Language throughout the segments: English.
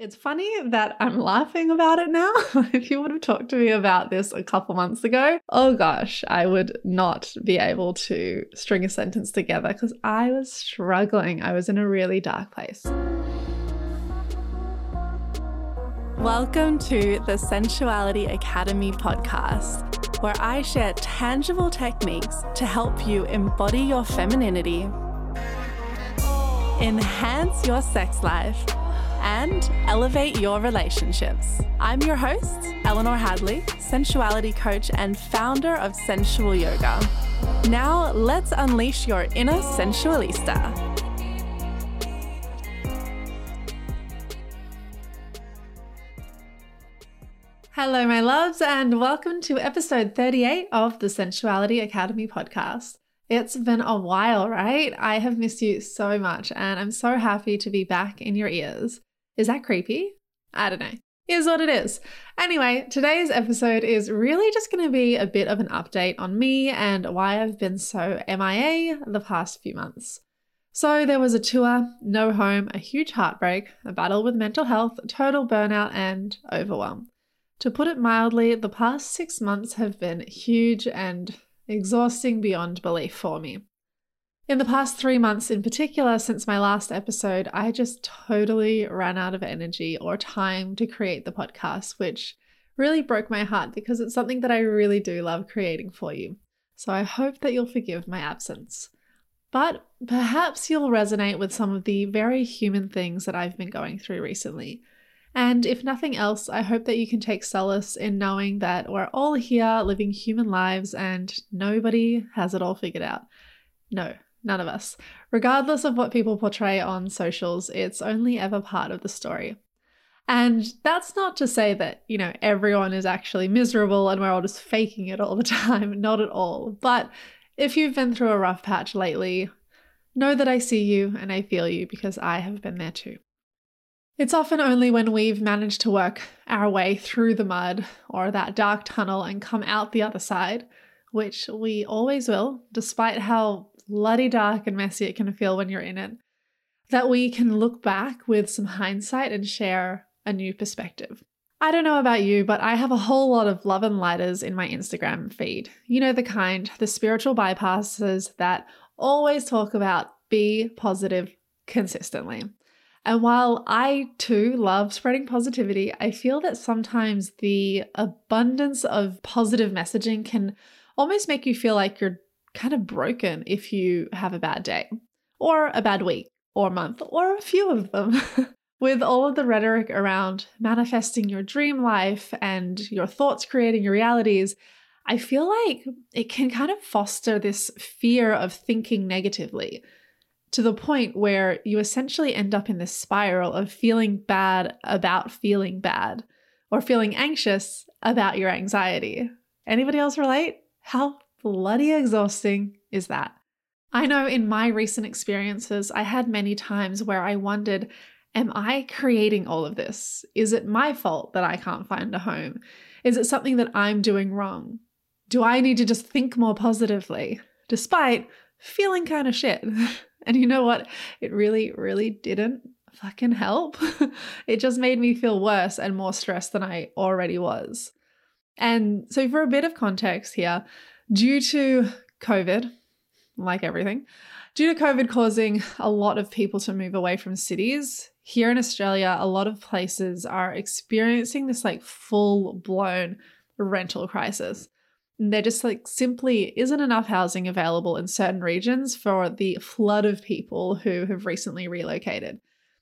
It's funny that I'm laughing about it now. If you would have talked to me about this a couple months ago, oh gosh, I would not be able to string a sentence together because I was struggling. I was in a really dark place. Welcome to the Sensuality Academy podcast, where I share tangible techniques to help you embody your femininity, enhance your sex life, and elevate your relationships. I'm your host, Eleanor Hadley, sensuality coach and founder of Sensual Yoga. Now let's unleash your inner sensualista. Hello, my loves, and welcome to episode 38 of the Sensuality Academy podcast. It's been a while, right? I have missed you so much, and I'm so happy to be back in your ears. Is that creepy? I don't know. Here's what it is. Anyway, today's episode is really just going to be a bit of an update on me and why I've been so MIA the past few months. So there was a tour, no home, a huge heartbreak, a battle with mental health, total burnout, and overwhelm. To put it mildly, the past 6 months have been huge and exhausting beyond belief for me. In the past 3 months in particular, since my last episode, I just totally ran out of energy or time to create the podcast, which really broke my heart because it's something that I really do love creating for you. So I hope that you'll forgive my absence. But perhaps you'll resonate with some of the very human things that I've been going through recently. And if nothing else, I hope that you can take solace in knowing that we're all here living human lives and nobody has it all figured out. No, none of us. Regardless of what people portray on socials, it's only ever part of the story. And that's not to say that, everyone is actually miserable and we're all just faking it all the time. Not at all. But if you've been through a rough patch lately, know that I see you and I feel you because I have been there too. It's often only when we've managed to work our way through the mud or that dark tunnel and come out the other side, which we always will, despite how bloody dark and messy it can feel when you're in it, that we can look back with some hindsight and share a new perspective. I don't know about you, but I have a whole lot of love and lighters in my Instagram feed. You know the kind, the spiritual bypassers that always talk about be positive consistently. And while I too love spreading positivity, I feel that sometimes the abundance of positive messaging can almost make you feel like you're kind of broken if you have a bad day or a bad week or month or a few of them. With all of the rhetoric around manifesting your dream life and your thoughts creating your realities, I feel like it can kind of foster this fear of thinking negatively, to the point where you essentially end up in this spiral of feeling bad about feeling bad or feeling anxious about your anxiety. Anybody else relate? How bloody exhausting is that? I know in my recent experiences, I had many times where I wondered, am I creating all of this? Is it my fault that I can't find a home? Is it something that I'm doing wrong? Do I need to just think more positively, despite feeling kind of shit? And you know what? It really, really didn't fucking help. It just made me feel worse and more stressed than I already was. And so for a bit of context here, due to COVID, like everything, due to COVID causing a lot of people to move away from cities, here in Australia, a lot of places are experiencing this full-blown rental crisis. There just simply isn't enough housing available in certain regions for the flood of people who have recently relocated.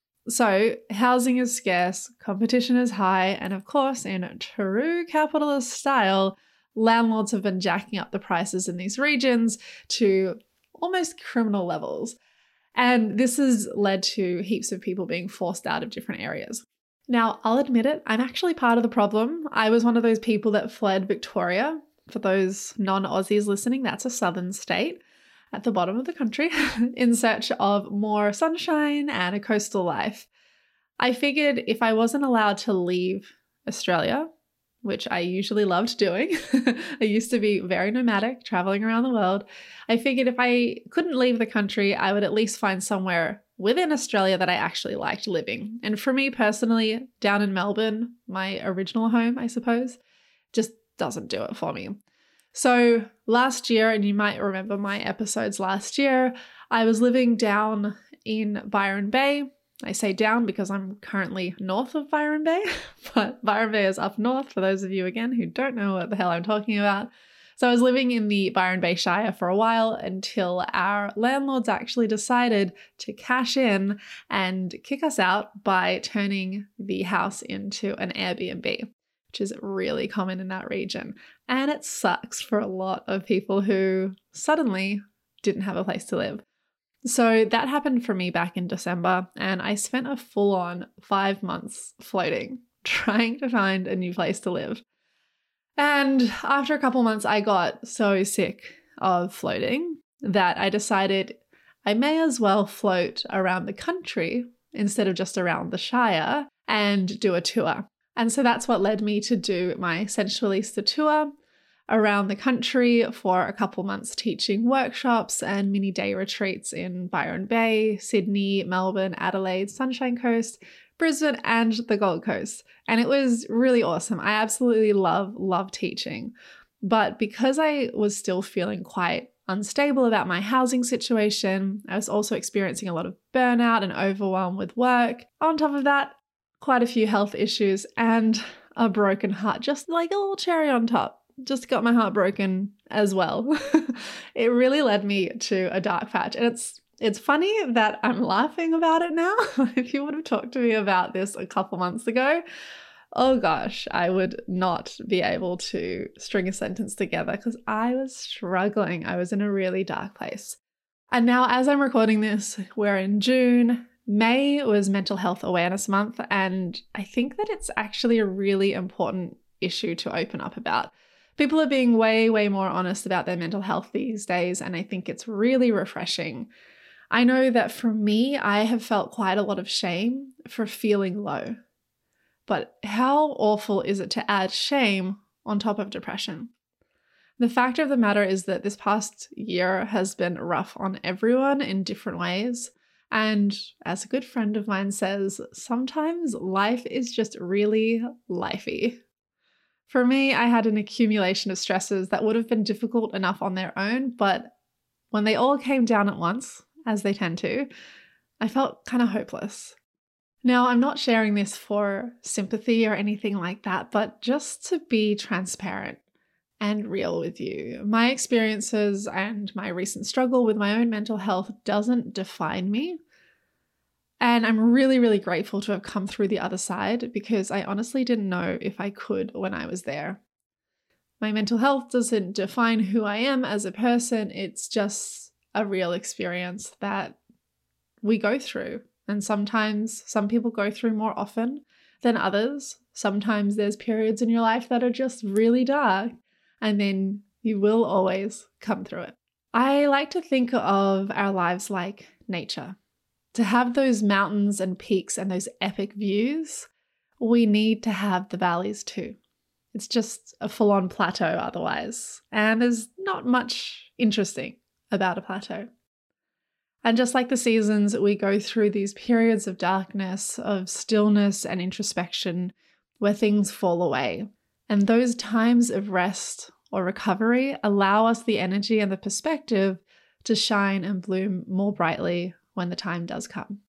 So housing is scarce, competition is high, and of course, in true capitalist style, landlords have been jacking up the prices in these regions to almost criminal levels. And this has led to heaps of people being forced out of different areas. Now, I'll admit it, I'm actually part of the problem. I was one of those people that fled Victoria. For those non-Aussies listening, that's a southern state at the bottom of the country in search of more sunshine and a coastal life. I figured if I wasn't allowed to leave Australia, which I usually loved doing, I used to be very nomadic, traveling around the world. I figured if I couldn't leave the country, I would at least find somewhere within Australia that I actually liked living. And for me personally, down in Melbourne, my original home, I suppose, just doesn't do it for me. So last year, and you might remember my episodes last year, I was living down in Byron Bay. I say down because I'm currently north of Byron Bay, but Byron Bay is up north for those of you, again, who don't know what the hell I'm talking about. So I was living in the Byron Bay Shire for a while until our landlords actually decided to cash in and kick us out by turning the house into an Airbnb, which is really common in that region. And it sucks for a lot of people who suddenly didn't have a place to live. So that happened for me back in December, and I spent a full-on 5 months floating, trying to find a new place to live. And after a couple months, I got so sick of floating that I decided I may as well float around the country instead of just around the Shire and do a tour. And so that's what led me to do my Sensualista tour around the country for a couple months, teaching workshops and mini day retreats in Byron Bay, Sydney, Melbourne, Adelaide, Sunshine Coast, Brisbane, and the Gold Coast. And it was really awesome. I absolutely love teaching. But because I was still feeling quite unstable about my housing situation, I was also experiencing a lot of burnout and overwhelm with work. On top of that, quite a few health issues and a broken heart, just like a little cherry on top. Just got my heart broken as well. It really led me to a dark patch. And it's funny that I'm laughing about it now. If you would have talked to me about this a couple months ago, oh gosh, I would not be able to string a sentence together because I was struggling. I was in a really dark place. And now as I'm recording this, we're in June. May was Mental Health Awareness Month, and I think that it's actually a really important issue to open up about. People are being way more honest about their mental health these days, and I think it's really refreshing. I know that for me, I have felt quite a lot of shame for feeling low. But how awful is it to add shame on top of depression? The fact of the matter is that this past year has been rough on everyone in different ways. And as a good friend of mine says, sometimes life is just really lifey. For me, I had an accumulation of stresses that would have been difficult enough on their own, but when they all came down at once, as they tend to, I felt kind of hopeless. Now, I'm not sharing this for sympathy or anything like that, but just to be transparent and real with you. My experiences and my recent struggle with my own mental health doesn't define me. And I'm really grateful to have come through the other side because I honestly didn't know if I could when I was there. My mental health doesn't define who I am as a person. It's just a real experience that we go through. And sometimes some people go through more often than others. Sometimes there's periods in your life that are just really dark, and then you will always come through it. I like to think of our lives like nature. To have those mountains and peaks and those epic views, we need to have the valleys too. It's just a full-on plateau otherwise, and there's not much interesting about a plateau. And just like the seasons, we go through these periods of darkness, of stillness and introspection where things fall away. And those times of rest or recovery allow us the energy and the perspective to shine and bloom more brightly when the time does come.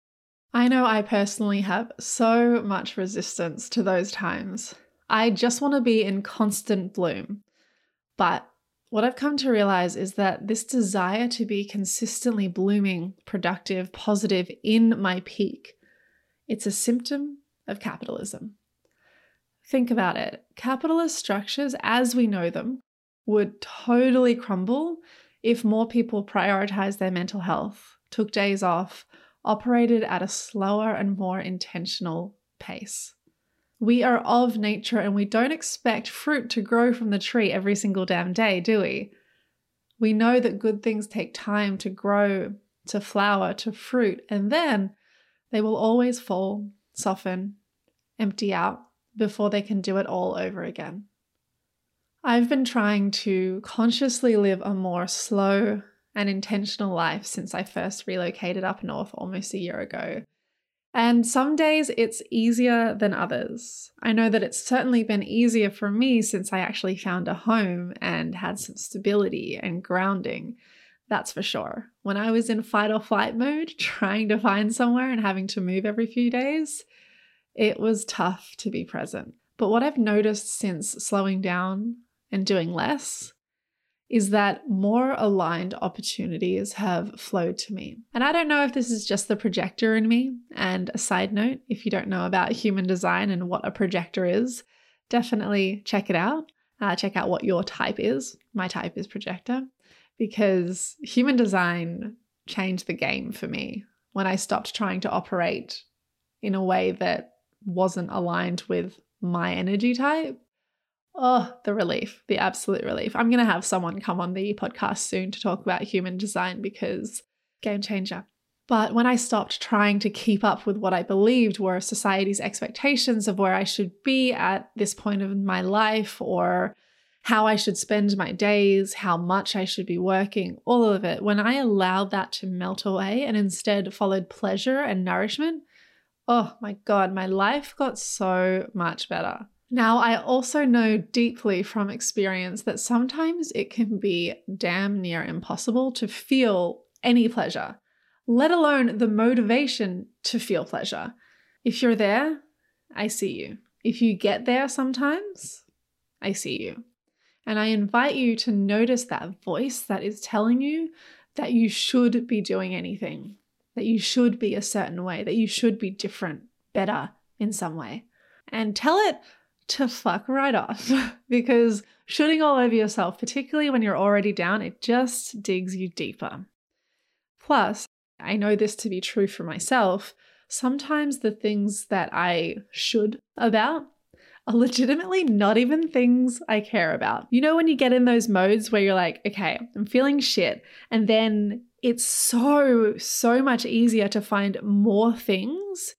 I know I personally have so much resistance to those times. I just want to be in constant bloom. But what I've come to realize is that this desire to be consistently blooming, productive, positive in my peak, it's a symptom of capitalism. Think about it. Capitalist structures, as we know them, would totally crumble if more people prioritized their mental health, took days off, operated at a slower and more intentional pace. We are of nature and we don't expect fruit to grow from the tree every single damn day, do we? We know that good things take time to grow, to flower, to fruit, and then they will always fall, soften, empty out before they can do it all over again. I've been trying to consciously live a more slow, and intentional life since I first relocated up north almost a year ago. And some days it's easier than others. I know that it's certainly been easier for me since I actually found a home and had some stability and grounding. That's for sure. When I was in fight or flight mode, trying to find somewhere and having to move every few days, it was tough to be present. But what I've noticed since slowing down and doing less is that more aligned opportunities have flowed to me. And I don't know if this is just the projector in me. And a side note, if you don't know about human design and what a projector is, definitely check it out. Check out what your type is. My type is projector, because human design changed the game for me when I stopped trying to operate in a way that wasn't aligned with my energy type. Oh, the relief, the absolute relief. I'm going to have someone come on the podcast soon to talk about human design because game changer. But when I stopped trying to keep up with what I believed were society's expectations of where I should be at this point of my life, or how I should spend my days, how much I should be working, all of it, when I allowed that to melt away and instead followed pleasure and nourishment, oh my God, my life got so much better. Now, I also know deeply from experience that sometimes it can be damn near impossible to feel any pleasure, let alone the motivation to feel pleasure. If you're there, I see you. If you get there sometimes, I see you. And I invite you to notice that voice that is telling you that you should be doing anything, that you should be a certain way, that you should be different, better in some way. And tell it to fuck right off, because shooting all over yourself, particularly when you're already down, it just digs you deeper. Plus, I know this to be true for myself, sometimes the things that I should about are legitimately not even things I care about. You know, when you get in those modes where you're like, okay, I'm feeling shit, and then it's so much easier to find more things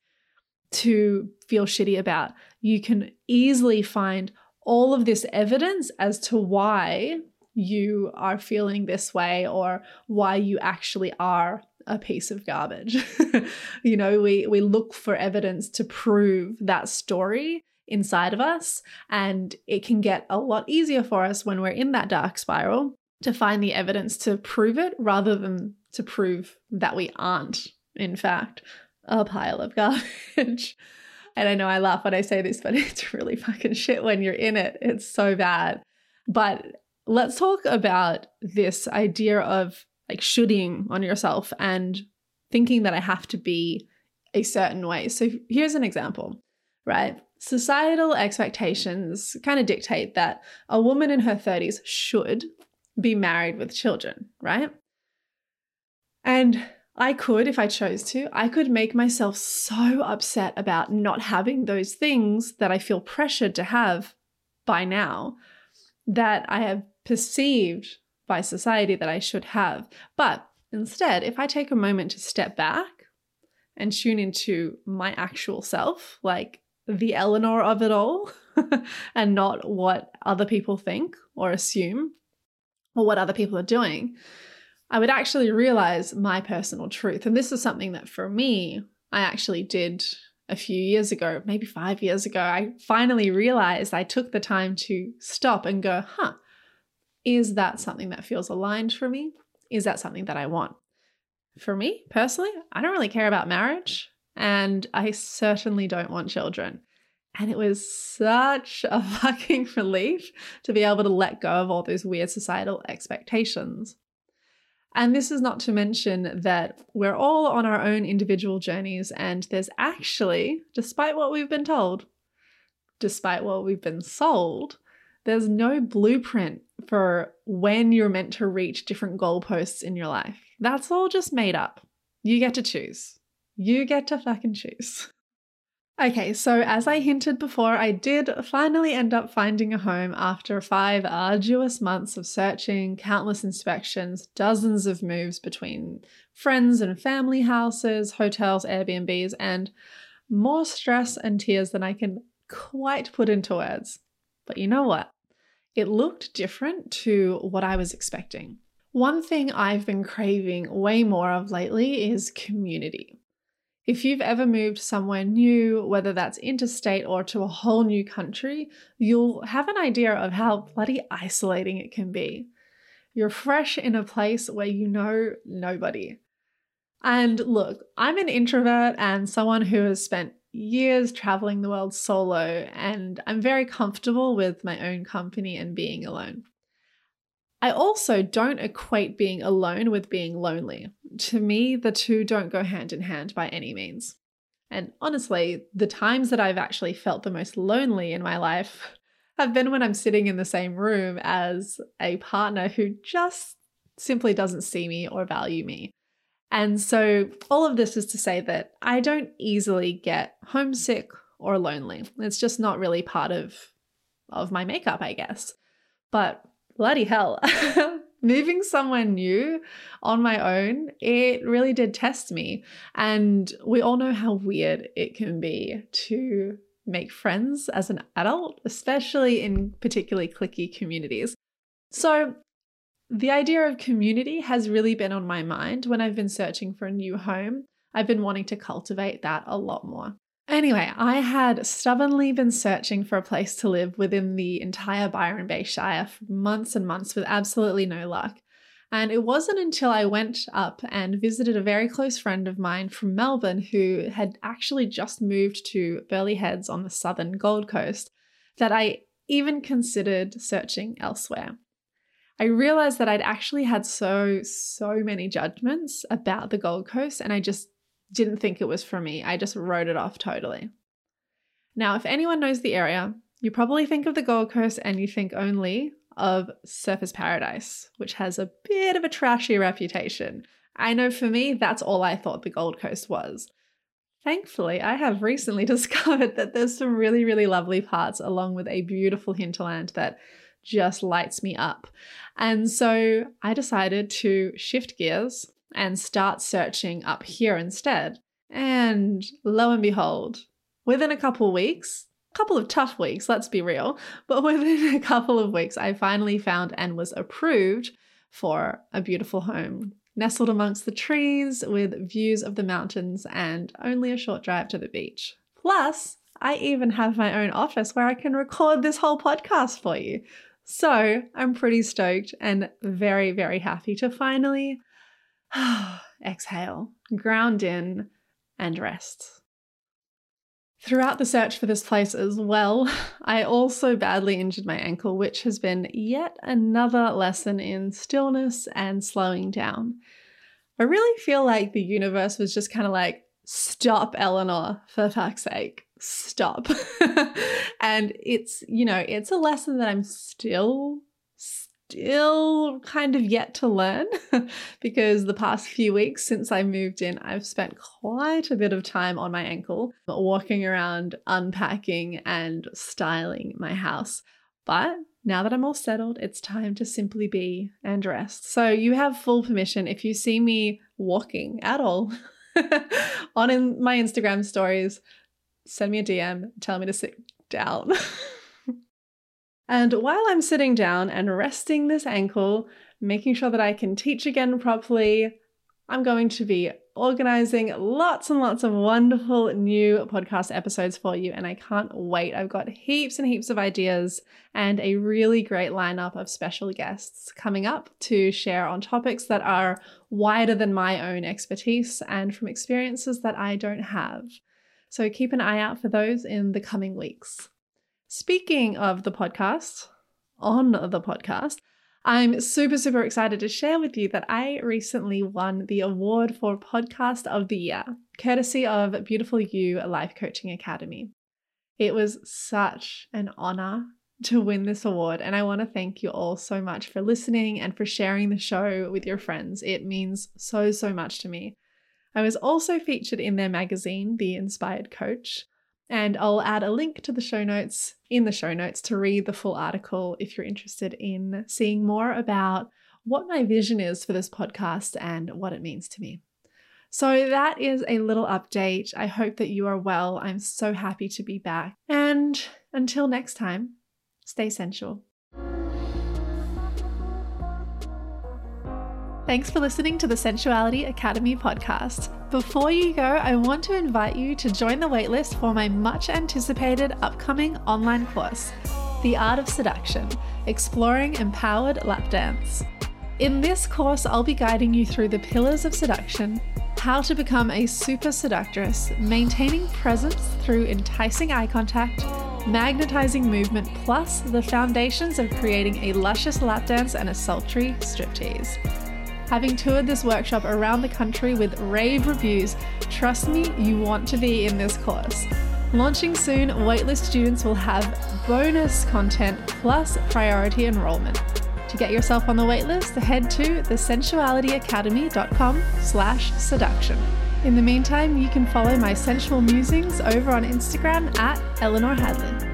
to feel shitty about. You can easily find all of this evidence as to why you are feeling this way or why you actually are a piece of garbage. You know, we look for evidence to prove that story inside of us, and it can get a lot easier for us when we're in that dark spiral to find the evidence to prove it rather than to prove that we aren't, in fact, a pile of garbage. And I know I laugh when I say this, but it's really fucking shit when you're in it. It's so bad. But let's talk about this idea of like shooting on yourself and thinking that I have to be a certain way. So here's an example, right? Societal expectations kind of dictate that a woman in her 30s should be married with children, right? And I could, if I chose to, I could make myself so upset about not having those things that I feel pressured to have by now, that I have perceived by society that I should have. But instead, if I take a moment to step back and tune into my actual self, like the Eleanor of it all, and not what other people think or assume or what other people are doing, I would actually realize my personal truth. And this is something that for me, I actually did a few years ago, maybe 5 years ago. I finally realized, I took the time to stop and go, is that something that feels aligned for me? Is that something that I want? For me personally, I don't really care about marriage, and I certainly don't want children. And it was such a fucking relief to be able to let go of all those weird societal expectations. And this is not to mention that we're all on our own individual journeys, and there's actually, despite what we've been told, despite what we've been sold, there's no blueprint for when you're meant to reach different goalposts in your life. That's all just made up. You get to choose. You get to fucking choose. Okay, so as I hinted before, I did finally end up finding a home after 5 arduous months of searching, countless inspections, dozens of moves between friends and family houses, hotels, Airbnbs, and more stress and tears than I can quite put into words. But you know what? It looked different to what I was expecting. One thing I've been craving way more of lately is community. If you've ever moved somewhere new, whether that's interstate or to a whole new country, you'll have an idea of how bloody isolating it can be. You're fresh in a place where you know nobody. And look, I'm an introvert and someone who has spent years traveling the world solo, and I'm very comfortable with my own company and being alone. I also don't equate being alone with being lonely. To me, the two don't go hand in hand by any means. And honestly, the times that I've actually felt the most lonely in my life have been when I'm sitting in the same room as a partner who just simply doesn't see me or value me. And so all of this is to say that I don't easily get homesick or lonely. It's just not really part of my makeup, I guess. But bloody hell, moving somewhere new on my own, it really did test me. And we all know how weird it can be to make friends as an adult, especially in particularly cliquey communities. So the idea of community has really been on my mind when I've been searching for a new home. I've been wanting to cultivate that a lot more. Anyway, I had stubbornly been searching for a place to live within the entire Byron Bay Shire for months and months with absolutely no luck. And it wasn't until I went up and visited a very close friend of mine from Melbourne who had actually just moved to Burleigh Heads on the southern Gold Coast that I even considered searching elsewhere. I realized that I'd actually had so many judgments about the Gold Coast, and I just didn't think it was for me. I just wrote it off totally. Now, if anyone knows the area, you probably think of the Gold Coast and you think only of Surfers Paradise, which has a bit of a trashy reputation. I know for me, that's all I thought the Gold Coast was. Thankfully, I have recently discovered that there's some really, really lovely parts along with a beautiful hinterland that just lights me up. And so I decided to shift gears and start searching up here instead. And lo and behold, within a couple of tough weeks, let's be real, but within a couple of weeks, I finally found and was approved for a beautiful home, nestled amongst the trees with views of the mountains and only a short drive to the beach. Plus, I even have my own office where I can record this whole podcast for you. So I'm pretty stoked and very, very happy to finally exhale, ground in, and rest. Throughout the search for this place as well, I also badly injured my ankle, which has been yet another lesson in stillness and slowing down. I really feel like the universe was just kind of like, stop, Eleanor, for fuck's sake, stop. And it's a lesson that I'm still kind of yet to learn because the past few weeks since I moved in, I've spent quite a bit of time on my ankle, walking around, unpacking and styling my house. But now that I'm all settled, it's time to simply be and rest. So you have full permission if you see me walking at all on my Instagram stories, send me a DM, tell me to sit down. And while I'm sitting down and resting this ankle, making sure that I can teach again properly, I'm going to be organizing lots and lots of wonderful new podcast episodes for you, and I can't wait. I've got heaps and heaps of ideas and a really great lineup of special guests coming up to share on topics that are wider than my own expertise and from experiences that I don't have. So keep an eye out for those in the coming weeks. Speaking of the podcast, I'm super excited to share with you that I recently won the award for Podcast of the Year, courtesy of Beautiful You Life Coaching Academy. It was such an honor to win this award, and I want to thank you all so much for listening and for sharing the show with your friends. It means so much to me. I was also featured in their magazine, The Inspired Coach, and I'll add a link to the show notes to read the full article if you're interested in seeing more about what my vision is for this podcast and what it means to me. So that is a little update. I hope that you are well. I'm so happy to be back. And until next time, stay sensual. Thanks for listening to the Sensuality Academy podcast. Before you go, I want to invite you to join the waitlist for my much anticipated upcoming online course, The Art of Seduction, Exploring Empowered Lap Dance. In this course, I'll be guiding you through the pillars of seduction, how to become a super seductress, maintaining presence through enticing eye contact, magnetizing movement, plus the foundations of creating a luscious lap dance and a sultry striptease. Having toured this workshop around the country with rave reviews, trust me, you want to be in this course. Launching soon, waitlist students will have bonus content plus priority enrollment. To get yourself on the waitlist, head to thesensualityacademy.com/seduction. In the meantime, you can follow my sensual musings over on Instagram at Eleanor Hadley.